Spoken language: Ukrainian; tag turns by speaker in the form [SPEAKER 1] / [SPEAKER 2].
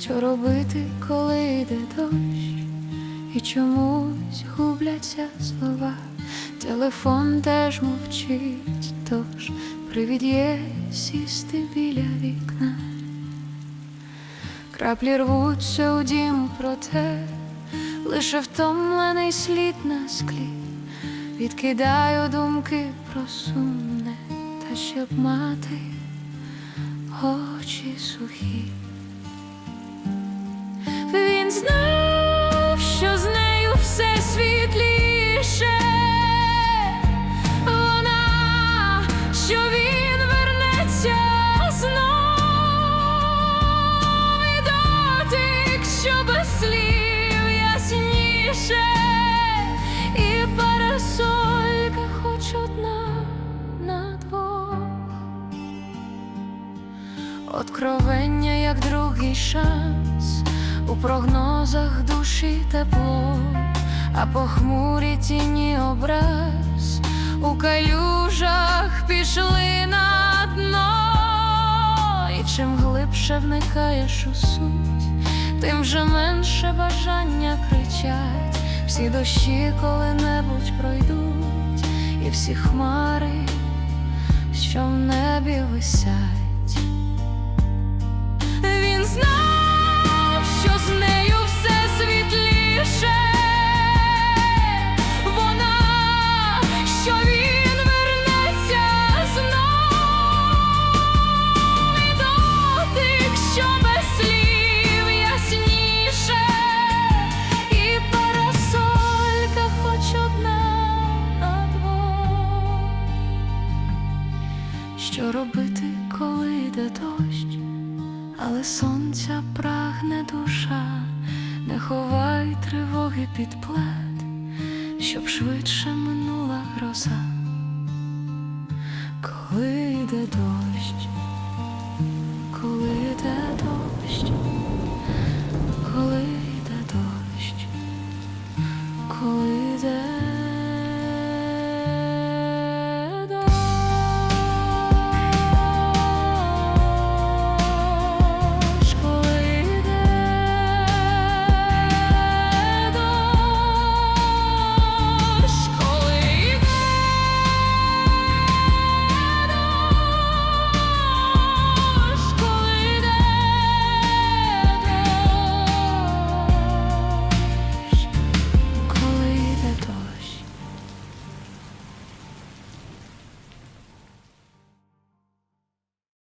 [SPEAKER 1] Що робити, коли йде дощ, і чомусь губляться слова, телефон теж мовчить, тож привід є сісти біля вікна. Краплі рвуться у дім, проте лише втомлений слід на склі. Відкидаю думки про сумне, та щоб мати очі сухі. Він знав, що з нею все світліше, вона, що він вернеться знов, і дотик, що без слів ясніше, і парасолька хоч одна на двох. Откровення, як другий шанс, у прогнозах душі тепло, а похмурі тіні образ у калюжах пішли на дно. І чим глибше вникаєш у суть, тим вже менше бажання кричать. Всі дощі коли-небудь пройдуть, і всі хмари, що в небі висять. Він знав, що з нею все світліше, вона, що він вернеться знов, і дотик, що без слів ясніше, і парасолька хоч одна на двох. Що робити, коли йде дощ, але сонця прагне душа? Не ховай тривоги під плед, щоб швидше минула гроза. Коли йде дощ,